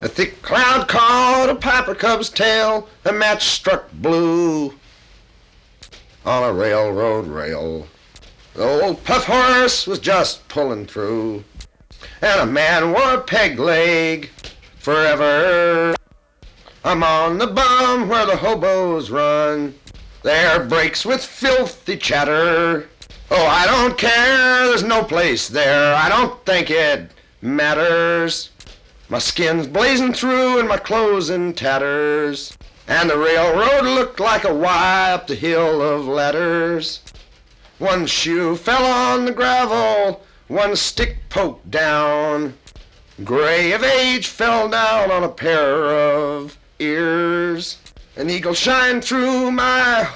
A thick cloud caught a piper cub's tail, a match struck blue on a railroad rail. The old puff horse was just pulling through, and a man wore a peg leg forever. I'm on the bum where the hobos run, their brakes with filthy chatter. Oh, I don't care, there's no place there, I don't think it matters. My skin's blazing through and my clothes in tatters, and the railroad looked like a Y up the hill of ladders. One shoe fell on the gravel, one stick poked down. Gray of age fell down on a pair of ears. An eagle shined through my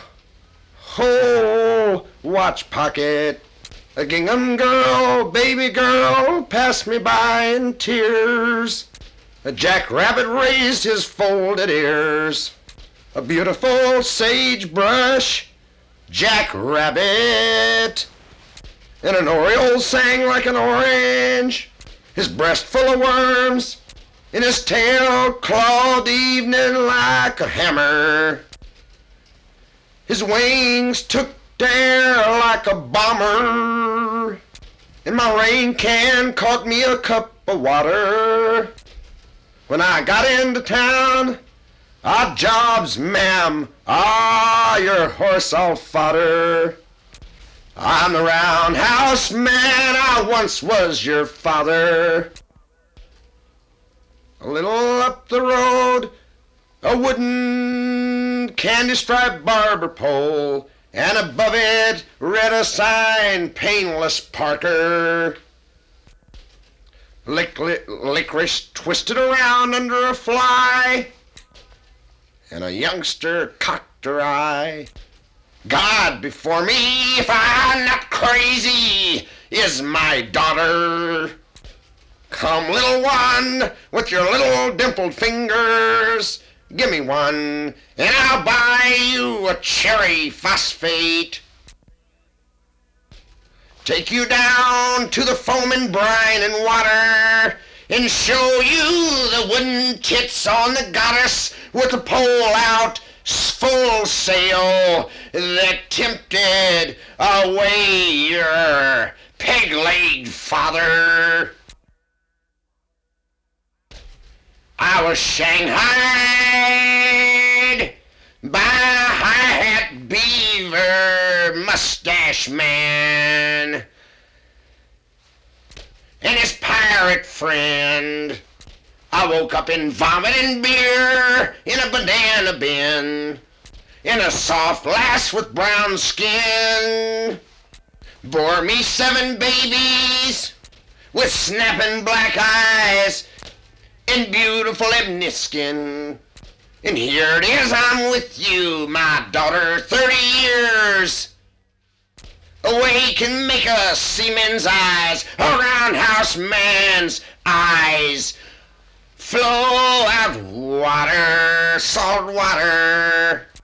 whole watch pocket. A gingham girl, baby girl, passed me by in tears. A jackrabbit raised his folded ears. A beautiful sagebrush jackrabbit. And an oriole sang like an orange, his breast full of worms, and his tail clawed the evening like a hammer. His wings took the air like a bomber, and my rain can caught me a cup of water. When I got into town, odd jobs, ma'am, your horse all fodder. I'm the roundhouse man, I once was your father. A little up the road, a wooden candy-striped barber pole, and above it read a sign, Painless Parker. Licorice twisted around under a fly, and a youngster cocked her eye. God before me, if I'm not crazy, is my daughter. Come, little one, with your little dimpled fingers, give me one, and I'll buy you a cherry phosphate. Take you down to the foaming brine and water, and show you the wooden tits on the goddess with the pole out, full sail, that tempted away your peg-legged father. I was shanghaied by a high-hat beaver mustache man and his pirate friend. I woke up in vomit and beer in a banana bin, in a soft lass with brown skin, bore me 7 babies with snapping black eyes and beautiful ebony skin. And here it is, I'm with you, my daughter, 30 years away can make a seaman's eyes, a roundhouse man's eyes, flow out water, salt water.